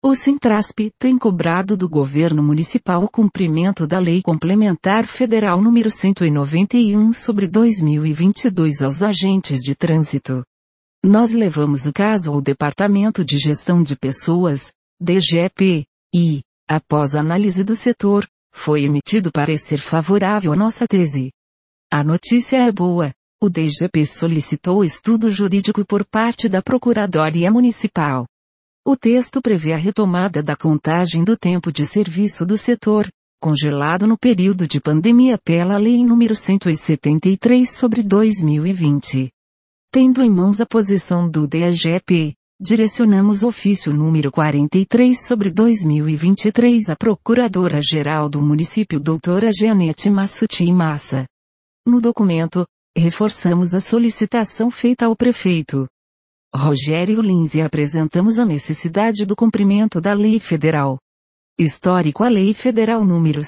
O Sintrasp tem cobrado do governo municipal o cumprimento da Lei Complementar Federal número 191/2022 aos agentes de trânsito. Nós levamos o caso ao Departamento de Gestão de Pessoas, DGP, e, após análise do setor, foi emitido parecer favorável à nossa tese. A notícia é boa. O DGP solicitou estudo jurídico por parte da Procuradoria Municipal. O texto prevê a retomada da contagem do tempo de serviço do setor, congelado no período de pandemia pela Lei nº 173/2020. Tendo em mãos a posição do DGP, direcionamos ofício número 43/2023 à Procuradora-Geral do Município doutora Jeanette Massuti Massa. No documento, reforçamos a solicitação feita ao prefeito Rogério Lins e apresentamos a necessidade do cumprimento da Lei Federal. Histórico: a Lei Federal número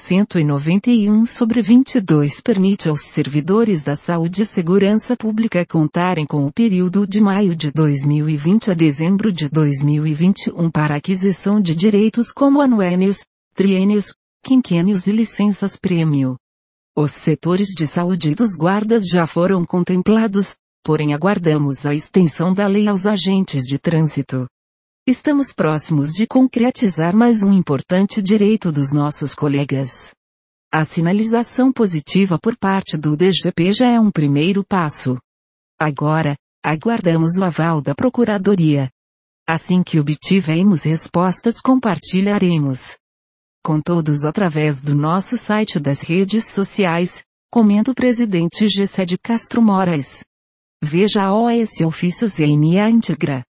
191/22 permite aos servidores da saúde e segurança pública contarem com o período de maio de 2020 a dezembro de 2021 para aquisição de direitos como anuênios, triênios, quinquênios e licenças-prêmio. Os setores de saúde e dos guardas já foram contemplados, porém aguardamos a extensão da lei aos agentes de trânsito. Estamos próximos de concretizar mais um importante direito dos nossos colegas. A sinalização positiva por parte do DGP já é um primeiro passo. Agora, aguardamos o aval da Procuradoria. Assim que obtivermos respostas, compartilharemos com todos através do nosso site das redes sociais, comenta o presidente Gessé de Castro Moraes. Veja a OS Ofícios e a íntegra.